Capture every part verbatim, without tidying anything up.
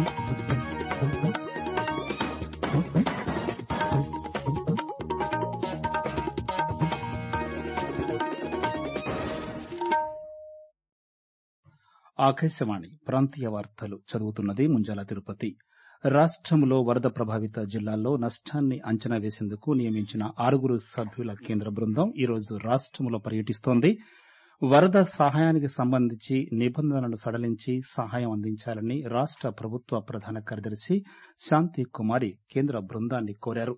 ఆకాశవాణి ప్రాంతీయ వార్తలు చదువుతున్నది ముంజాల తిరుపతి. రాష్టంలో వరద ప్రభావిత జిల్లాల్లో నష్టాన్ని అంచనా వేసేందుకు నియమించిన ఆరుగురు సభ్యుల కేంద్ర బృందం ఈరోజు రాష్టంలో పర్యటిస్తోంది. వరద సహాయానికి సంబంధించి నిబంధనలను సడలించి సహాయం అందించాలని రాష్ట ప్రభుత్వ ప్రధాన కార్యదర్శి శాంతికుమారి కేంద్ర బృందాన్ని కోరారు.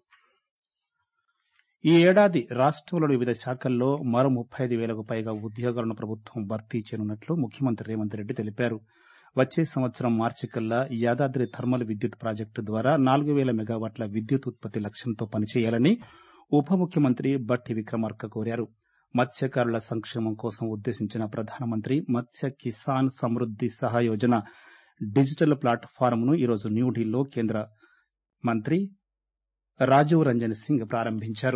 ఈ ఏడాది రాష్టంలోని వివిధ శాఖల్లో మరో ముప్పై ఐదు వేలకు పైగా ఉద్యోగాలను ప్రభుత్వం భర్తీ చేయనున్నట్లు ముఖ్యమంత్రి రేవంత్ రెడ్డి తెలిపారు. వచ్చే సంవత్సరం మార్చి కల్లా యాదాద్రి థర్మల్ విద్యుత్ ప్రాజెక్టు ద్వారా నాలుగు వేల మెగావాట్ల విద్యుత్ ఉత్పత్తి లక్ష్యంతో పనిచేయాలని ఉప ముఖ్యమంత్రి బట్టి విక్రమార్క కోరారు. మత్స్యకారుల సంక్షేమం కోసం ఉద్దేశించిన ప్రధానమంత్రి మత్స్య కిసాన్ సమృద్ది సహాయోజన డిజిటల్ ప్లాట్ఫారంను ఈరోజు న్యూఢిల్లీలో కేంద్ర మంత్రి రాజీవ్ రంజన్ సింగ్ ప్రారంభించారు.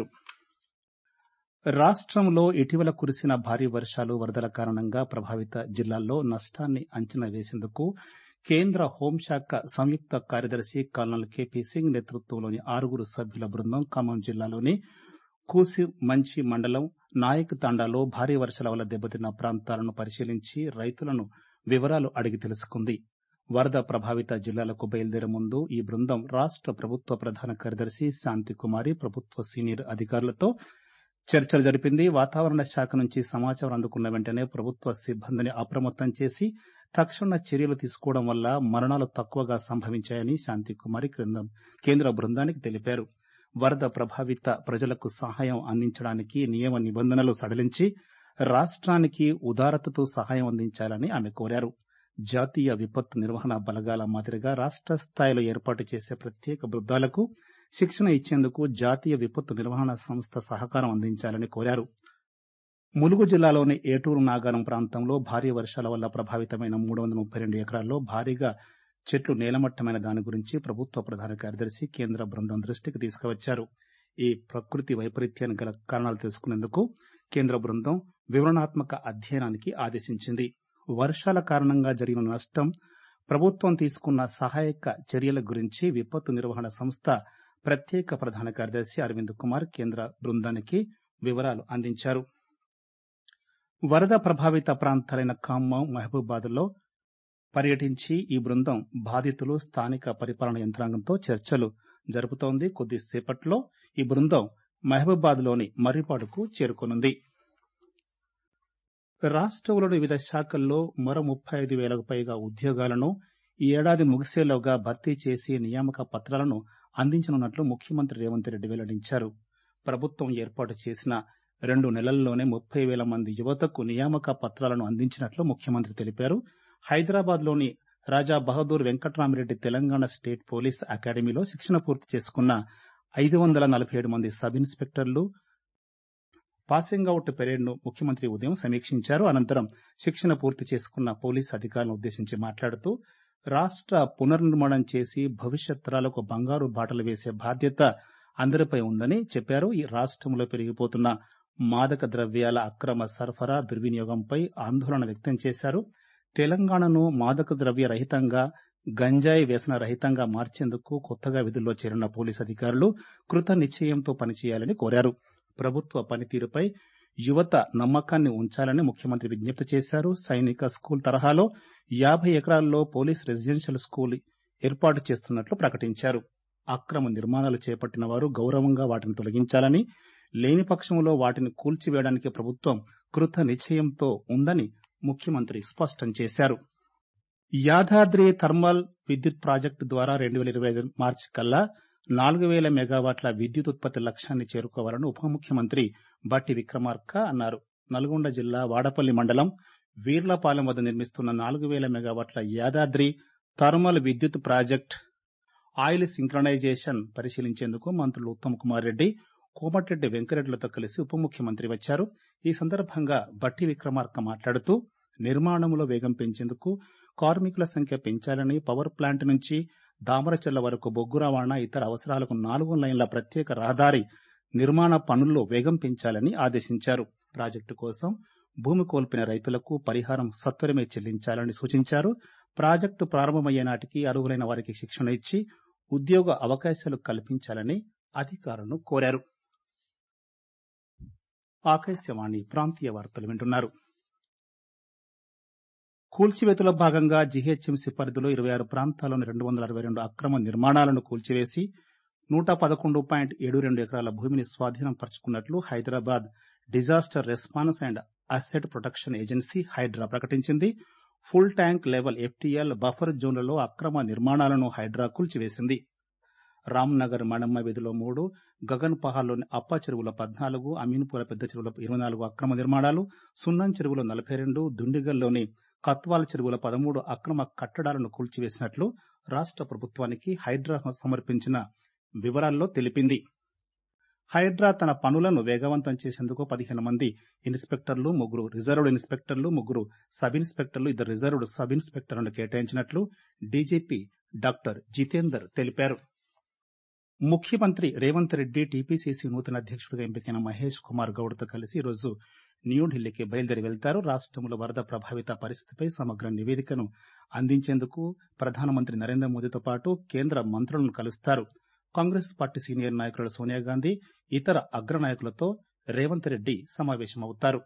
రాష్టంలో ఇటీవల కురిసిన భారీ వర్షాలు వరదల కారణంగా ప్రభావిత జిల్లాల్లో నష్టాన్ని అంచనా వేసేందుకు కేంద్ర హోంశాఖ సంయుక్త కార్యదర్శి కల్నల్ కెపి సింగ్ నేతృత్వంలోని ఆరుగురు సభ్యుల బృందం ఖమ్మం జిల్లాలోని కూసిమంచి మండలం నాయక్ తాండాలో భారీ వర్షాల వల్ల దెబ్బతిన్న ప్రాంతాలను పరిశీలించి రైతులను వివరాలు అడిగి తెలుసుకుంది. వరద ప్రభావిత జిల్లాలకు బయలుదేరే ముందు ఈ బృందం రాష్ట ప్రభుత్వ ప్రధాన కార్యదర్శి శాంతికుమారి ప్రభుత్వ సీనియర్ అధికారులతో చర్చలు జరిపింది. వాతావరణ శాఖ నుంచి సమాచారం అందుకున్న వెంటనే ప్రభుత్వ సిబ్బందిని అప్రమత్తం చేసి తక్షణ చర్యలు తీసుకోవడం వల్ల మరణాలు తక్కువగా సంభవించాయని శాంతికుమారి కేంద్ర బృందానికి తెలిపారు. వరద ప్రభావిత ప్రజలకు సహాయం అందించడానికి నియమ నిబంధనలు సడలించి రాష్ట్రానికి ఉదారతతో సహాయం అందించాలని ఆమె కోరారు. జాతీయ విపత్తు నిర్వహణ బలగాల మాదిరిగా రాష్ట స్థాయిలో ఏర్పాటు చేసే ప్రత్యేక బృందాలకు శిక్షణ ఇచ్చేందుకు జాతీయ విపత్తు నిర్వహణ సంస్థ సహకారం అందించాలని కోరారు. ములుగు జిల్లాలోని ఏటూరు నాగారం ప్రాంతంలో భారీ వర్షాల వల్ల ప్రభావితమైన మూడు వందల ముప్పై రెండు ఎకరాల్లో భారీగా చెట్లు నేలమట్టమైన దాని గురించి ప్రభుత్వ ప్రధాన కార్యదర్శి కేంద్ర బృందం దృష్టికి తీసుకువచ్చారు. ఈ ప్రకృతి వైపరీత్యానికి గల కారణాలు తెలుసుకునేందుకు కేంద్ర బృందం వివరణాత్మక అధ్యయనానికి ఆదేశించింది. వర్షాల కారణంగా జరిగిన నష్టం, ప్రభుత్వం తీసుకున్న సహాయక చర్యల గురించి విపత్తు నిర్వహణ సంస్థ ప్రత్యేక ప్రధాన కార్యదర్శి అరవింద్ కుమార్ కేంద్ర బృందానికి వివరాలు అందించారు. వరద ప్రభావిత ప్రాంతాలైన ఖమ్మం, మహబూబాద్లో పర్యటించి ఈ బృందం బాధితులు, స్థానిక పరిపాలన యంత్రాంగంతో చర్చలు జరుపుతోంది. కొద్దిసేపట్లో ఈ బృందం మహబూబాద్లోని మర్రిపాడుకు చేరుకోనుంది. రాష్టంలోని వివిధ శాఖల్లో మరో ముప్పై ఐదు వేలకు పైగా ఉద్యోగాలను ఈ ఏడాది ముగిసేలోగా భర్తీ చేసి నియామక పత్రాలను అందించనున్నట్లు ముఖ్యమంత్రి రేవంత్ రెడ్డి వెల్లడించారు. ప్రభుత్వం ఏర్పాటు చేసిన రెండు నెలల్లోనే ముప్పై వేల మంది యువతకు నియామక పత్రాలను అందించినట్లు ముఖ్యమంత్రి తెలిపారు. హైదరాబాద్లోని రాజా బహదూర్ వెంకట్రామిరెడ్డి తెలంగాణ స్టేట్ పోలీస్ అకాడమీలో శిక్షణ పూర్తి చేసుకున్న ఐదు వందల నలభై ఏడు మంది సబ్ ఇన్స్పెక్టర్లు పాసింగ్ అవుట్ పెరేడ్ను ముఖ్యమంత్రి ఉదయం సమీక్షించారు. అనంతరం శిక్షణ పూర్తి చేసుకున్న పోలీసు అధికారులను ఉద్దేశించి మాట్లాడుతూ రాష్ట పునర్నిర్మాణం చేసి భవిష్యత్ తరాలకు బంగారు బాటలు వేసే బాధ్యత అందరిపై ఉందని చెప్పారు. ఈ రాష్టంలో పెరిగిపోతున్న మాదక ద్రవ్యాల అక్రమ సరఫరా, దుర్వినియోగంపై ఆందోళన వ్యక్తం చేశారు. తెలంగాణను మాదక ద్రవ్య రహితంగా, గంజాయి వ్యసన రహితంగా మార్చేందుకు కొత్తగా విధుల్లో చేరిన పోలీసు అధికారులు కృత నిశ్చయంతో పనిచేయాలని కోరారు. ప్రభుత్వ పనితీరుపై యువత నమ్మకాన్ని ఉంచాలని ముఖ్యమంత్రి విజ్ఞప్తి చేశారు. సైనిక స్కూల్ తరహాలో యాభై ఎకరాల్లో పోలీస్ రెసిడెన్షియల్ స్కూల్ ఏర్పాటు చేస్తున్నట్లు ప్రకటించారు. అక్రమ నిర్మాణాలు చేపట్టిన వారు గౌరవంగా వాటిని తొలగించాలని, లేని పక్షంలో వాటిని కూల్చివేయడానికి ప్రభుత్వం కృత నిశ్చయంతో ఉందని ముఖ్యమంత్రి స్పష్టం చేశారు. యాదాద్రి థర్మల్ విద్యుత్ ప్రాజెక్టు ద్వారా రెండు వేల ఇరవై ఐదు మార్చి కల్లా నాలుగు వేల మెగావాట్ల విద్యుత్ ఉత్పత్తి లక్ష్యాన్ని చేరుకోవాలని ఉప ముఖ్యమంత్రి బట్టి విక్రమార్క అన్నారు. నల్గొండ జిల్లా వాడపల్లి మండలం వీర్లపాలెం వద్ద నిర్మిస్తున్న నాలుగు వేల మెగావాట్ల యాదాద్రి థర్మల్ విద్యుత్ ప్రాజెక్టు ఆయిల్ సింక్రనైజేషన్ పరిశీలించేందుకు మంత్రులు ఉత్తమ్ కుమార్ రెడ్డి, కోమటిరెడ్డి వెంకరెడ్డిలతో కలిసి ఉప ముఖ్యమంత్రి వచ్చారు. ఈ సందర్భంగా బట్టి విక్రమార్క మాట్లాడుతూ నిర్మాణంలో వేగం పెంచేందుకు కార్మికుల సంఖ్య పెంచాలని, పవర్ ప్లాంట్ నుంచి దామరచెల్ల వరకు బొగ్గు రవాణా, ఇతర అవసరాలకు నాలుగు లైన్ల ప్రత్యేక రహదారి నిర్మాణ పనుల్లో వేగం పెంచాలని ఆదేశించారు. ప్రాజెక్టు కోసం భూమి కోల్పోయిన రైతులకు పరిహారం సత్వరమే చెల్లించాలని సూచించారు. ప్రాజెక్టు ప్రారంభమయ్యే నాటికి అర్హులైన వారికి శిక్షణ ఇచ్చి ఉద్యోగ అవకాశాలు కల్పించాలని అధికారులను కోరారు. ఆకాశవాణి ప్రాంతీయ వార్తలు వింటున్నారు. కూల్చివేతలో భాగంగా జీహెచ్ఎంసీ పరిధిలో ఇరవై ఆరు ప్రాంతాల్లోని రెండు వందల అరవై రెండు అక్రమ నిర్మాణాలను కూల్చివేసి నూట పదకొండు పాయింట్ ఏడు రెండు ఎకరాల భూమిని స్వాధీనం పరుచుకున్నట్లు Hyderabad disaster response and asset protection agency HYDRAA ప్రకటించింది. Full tank level FTL buffer జోన్లలో అక్రమ నిర్మాణాలను హైడ్రా కూల్చివేసింది. రామ్నగర్ మణమ్మ వీధిలో మూడు, గగన్ పహాల్లోని అప్ప చెరువుల పద్నాలుగు, అమీన్పూర పెద్ద చెరువుల ఇరవై నాలుగు అక్రమ నిర్మాణాలు, సున్నం చెరువులో నలభై రెండు, దుండిగల్లోని కత్వాల్ చెరువుల పదమూడు అక్రమ కట్టడాలను కూల్చివేసినట్లు రాష్ట ప్రభుత్వానికి హైడ్రా సమర్పించిన వివరాల్లో తెలిపింది. హైడ్రా తన పనులను వేగవంతం చేసేందుకు పదిహేను మంది ఇన్స్పెక్టర్లు, ముగ్గురు రిజర్వ్డ్ ఇన్స్పెక్టర్లు, ముగ్గురు సబ్ ఇన్స్పెక్టర్లు, ఇద్దరు రిజర్వ్డ్ సబ్ ఇన్స్పెక్టర్లను కేటాయించినట్లు డీజీపీ డాక్టర్ జితేందర్ తెలిపారు. ముఖ్యమంత్రి రేవంత్ రెడ్డి టీపీసీసీ నూతన అధ్యక్షుడిగా ఎంపికైన మహేష్ కుమార్ గౌడ్తో కలిసి ఈరోజు న్యూఢిల్లీకి బయలుదేరి వెళ్తారు. రాష్టంలో వరద ప్రభావిత పరిస్థితిపై సమగ్ర నివేదికను అందించేందుకు ప్రధానమంత్రి నరేంద్ర మోదీతో పాటు కేంద్ర మంత్రులను కలుస్తారు. కాంగ్రెస్ పార్టీ సీనియర్ నాయకులు సోనియాగాంధీ, ఇతర అగ్రనాయకులతో రేవంత్ రెడ్డి సమావేశమవుతారు.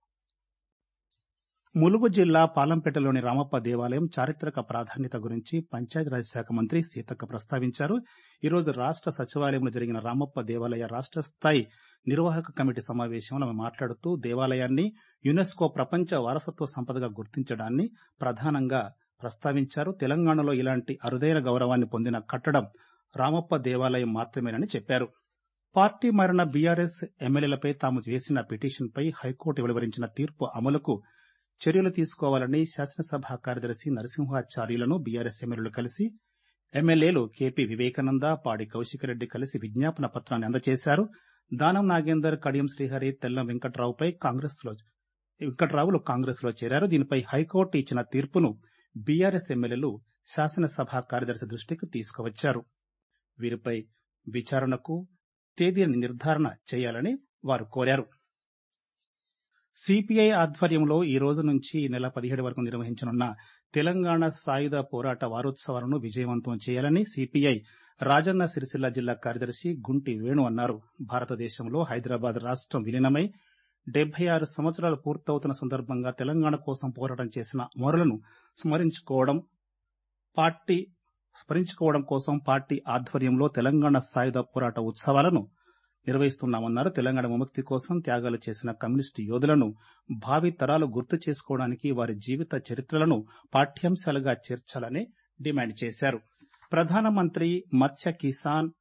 ములుగు జిల్లా పాలంపేటలోని రామప్ప దేవాలయం చారిత్రక ప్రాధాన్యత గురించి పంచాయతీరాజ్ శాఖ మంత్రి సీతక్క ప్రస్తావించారు. ఈరోజు రాష్ట సచివాలయంలో జరిగిన రామప్ప దేవాలయ రాష్ట స్థాయి నిర్వాహక కమిటీ సమావేశంలో ఆమె మాట్లాడుతూ దేవాలయాన్ని యునెస్కో ప్రపంచ వారసత్వ సంపదగా గుర్తించడాన్ని ప్రధానంగా ప్రస్తావించారు. తెలంగాణలో ఇలాంటి అరుదైన గౌరవాన్ని పొందిన కట్టడం రామప్ప దేవాలయం మాత్రమేనని చెప్పారు. పార్టీ మారిన బీఆర్ఎస్ ఎమ్మెల్యేలపై తాము చేసిన పిటిషన్పై హైకోర్టు వెలువరించిన తీర్పు అమలుకు చర్యలు తీసుకోవాలని శాసనసభ కార్యదర్శి నరసింహాచార్యులను బీఆర్ఎస్ ఎమ్మెల్యేలు కలిసి ఎమ్మెల్యేలు కేపీ వివేకానంద, పాడి కౌశికరెడ్డి కలిసి విజ్ఞాపన పత్రాన్ని అందజేశారు. దానం నాగేందర్, కడియం శ్రీహరి, తెల్లం వెంకట్రావుపై కాంగ్రెస్లో వెంకట్రావులు కాంగ్రెస్లో చేరారు. దీనిపై హైకోర్టు ఇచ్చిన తీర్పును బీఆర్ఎస్ ఎమ్మెల్యేలు శాసనసభ కార్యదర్శి దృష్టికి తీసుకువచ్చారు. వీరిపై విచారణకు తేదీని నిర్ధారణ చేయాలని వారు కోరారు. సిపిఐ ఆధ్వర్యంలో ఈ రోజు నుంచి ఈ నెల పదిహేడు వరకు నిర్వహించనున్న తెలంగాణ సాయుధ పోరాట వారోత్సవాలను విజయవంతం చేయాలని సిపిఐ రాజన్న సిరిసిల్ల జిల్లా కార్యదర్శి గుంటి వేణు అన్నారు. భారతదేశంలో హైదరాబాద్ రాష్టం విలీనమై డెబ్బై ఆరు సంవత్సరాలు పూర్తవుతున్న సందర్భంగా తెలంగాణ కోసం పోరాటం చేసిన అమరులను స్మరించుకోవడం పార్టీ స్మరించుకోవడం కోసం పార్టీ ఆధ్వర్యంలో తెలంగాణ సాయుధ పోరాట ఉత్సవాలను నిర్వహిస్తున్నామన్నారు. తెలంగాణ విముక్తి కోసం త్యాగాలు చేసిన కమ్యూనిస్టు యోధులను భావి తరాలు గుర్తు చేసుకోవడానికి వారి జీవిత చరిత్రలను పాఠ్యాంశాలుగా చేర్చాలని డిమాండ్ చేశారు. ప్రధానమంత్రి మత్స్య కిసాన్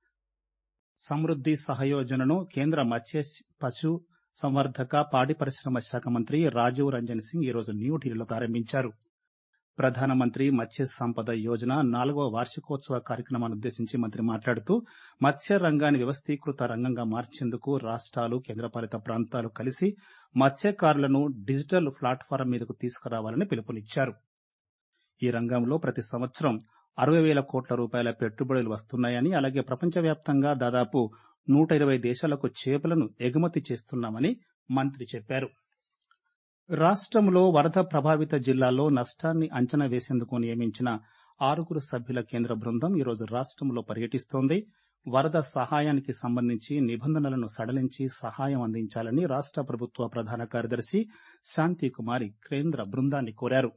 సమృద్ది సహయోజనను కేంద్ర మత్స్య పశు సంవర్ధక పాడి పరిశ్రమ శాఖ మంత్రి రాజీవ్ రంజన్ సింగ్ ఈరోజు న్యూఢిల్లీలో ప్రారంభించారు. ప్రధానమంత్రి మత్స్య సంపద యోజన నాలుగవ వార్షికోత్సవ కార్యక్రమాన్ని ఉద్దేశించి మంత్రి మాట్లాడుతూ మత్స్య రంగాన్ని వ్యవస్థీకృత రంగంగా మార్చేందుకు రాష్ట్రాలు, కేంద్రపాలిత ప్రాంతాలు కలిసి మత్స్యకారులను డిజిటల్ ప్లాట్ఫారం మీదకు తీసుకురావాలని పిలుపునిచ్చారు. ఈ రంగంలో ప్రతి సంవత్సరం అరవై వేల కోట్ల రూపాయల పెట్టుబడులు వస్తున్నాయని, అలాగే ప్రపంచవ్యాప్తంగా దాదాపు నూట ఇరవై దేశాలకు చేపలను ఎగుమతి చేస్తున్నామని మంత్రి చెప్పారు. రాష్ట్రంలో వరద ప్రభావిత జిల్లాల్లో నష్టాన్ని అంచనా వేసేందుకు నియమించిన ఆరుగురు సభ్యుల కేంద్ర బృందం ఈరోజు రాష్ట్రంలో పర్యటిస్తోంది. వరద సహాయానికి సంబంధించి నిబంధనలను సడలించి సహాయం అందించాలని రాష్ట ప్రభుత్వ ప్రధాన కార్యదర్శి శాంతికుమారి కేంద్ర బృందాన్ని కోరారు.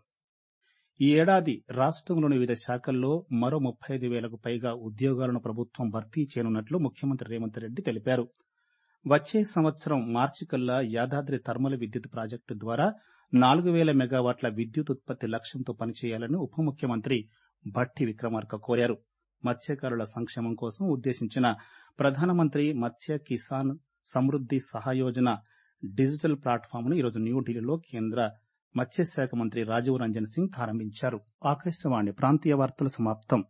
ఈ ఏడాది రాష్ట్రంలోని వివిధ శాఖల్లో మరో ముప్పై ఐదు వేలకు పైగా ఉద్యోగాలను ప్రభుత్వం భర్తీ చేయనున్నట్లు ముఖ్యమంత్రి రేవంత్ రెడ్డి తెలిపారు. వచ్చే సంవత్సరం మార్చి కల్లా యాదాద్రి థర్మల్ విద్యుత్ ప్రాజెక్టు ద్వారా నాలుగు వేల మెగావాట్ల విద్యుత్ ఉత్పత్తి లక్ష్యంతో పనిచేయాలని ఉప ముఖ్యమంత్రి భట్టి విక్రమార్క కోరారు. మత్స్యకారుల సంక్షేమం కోసం ఉద్దేశించిన ప్రధానమంత్రి మత్స్య కిసాన్ సమృద్ది సహయోజన డిజిటల్ ప్లాట్ఫామ్ను ఈరోజు న్యూఢిల్లీలో కేంద్ర మత్స్యశాఖ మంత్రి రాజీవ్ రంజన్ సింగ్ ప్రారంభించారు. ఆకాశవాణి ప్రాంతీయ వార్తలు సమాప్తం.